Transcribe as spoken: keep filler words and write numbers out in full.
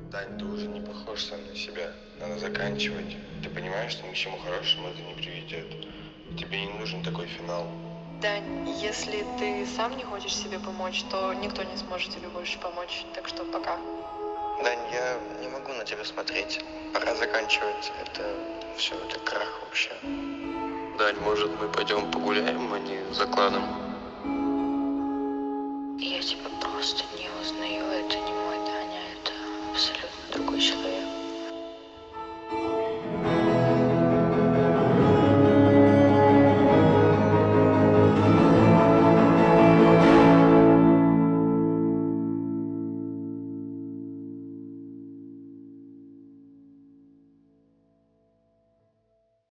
Дань, ты уже не похож сам на себя. Надо заканчивать. Ты понимаешь, что ни к чему хорошему это не приведет. Тебе не нужен такой финал. Дань, если ты сам не хочешь себе помочь, то никто не сможет тебе больше помочь. Так что пока. Дань, я не могу на тебя смотреть. Пора заканчивать. Это все, это крах вообще. Дань, может, мы пойдем погуляем, а не за кладом? Я тебя просто не узнаю. Это не мой Даня, это абсолютно другой человек.